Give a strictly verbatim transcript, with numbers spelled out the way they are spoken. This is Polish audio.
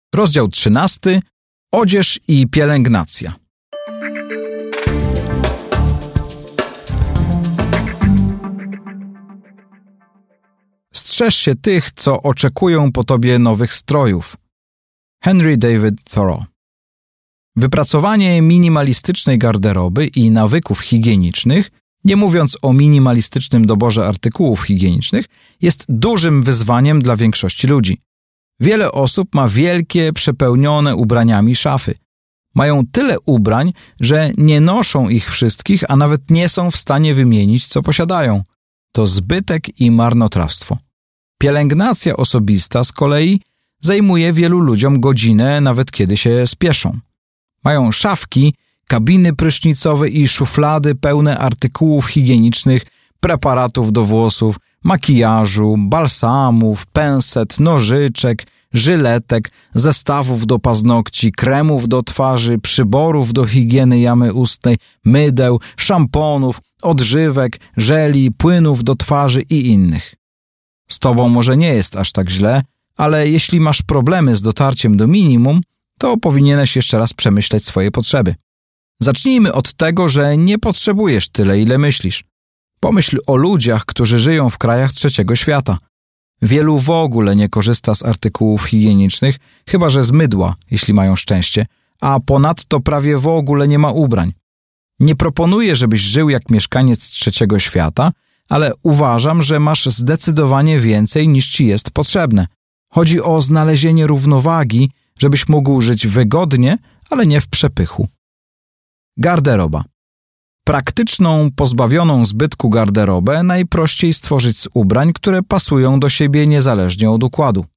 Rozdział trzynasty. Odzież i pielęgnacja. Strzeż się tych, co oczekują po tobie nowych strojów. Henry David Thoreau. Wypracowanie minimalistycznej garderoby i nawyków higienicznych, nie mówiąc o minimalistycznym doborze artykułów higienicznych, jest dużym wyzwaniem dla większości ludzi. Wiele osób ma wielkie, przepełnione ubraniami szafy. Mają tyle ubrań, że nie noszą ich wszystkich, a nawet nie są w stanie wymienić, co posiadają. To zbytek i marnotrawstwo. Pielęgnacja osobista z kolei zajmuje wielu ludziom godzinę, nawet kiedy się spieszą. Mają szafki, kabiny prysznicowe i szuflady pełne artykułów higienicznych, preparatów do włosów, makijażu, balsamów, penset, nożyczek, żyletek, zestawów do paznokci, kremów do twarzy, przyborów do higieny jamy ustnej, mydeł, szamponów, odżywek, żeli, płynów do twarzy i innych. Z tobą może nie jest aż tak źle, ale jeśli masz problemy z dotarciem do minimum, to powinieneś jeszcze raz przemyśleć swoje potrzeby. Zacznijmy od tego, że nie potrzebujesz tyle, ile myślisz. Pomyśl o ludziach, którzy żyją w krajach trzeciego świata. Wielu w ogóle nie korzysta z artykułów higienicznych, chyba że z mydła, jeśli mają szczęście, a ponadto prawie w ogóle nie ma ubrań. Nie proponuję, żebyś żył jak mieszkaniec trzeciego świata, ale uważam, że masz zdecydowanie więcej niż ci jest potrzebne. Chodzi o znalezienie równowagi, żebyś mógł żyć wygodnie, ale nie w przepychu. Garderoba. Praktyczną, pozbawioną zbytku garderobę najprościej stworzyć z ubrań, które pasują do siebie niezależnie od układu.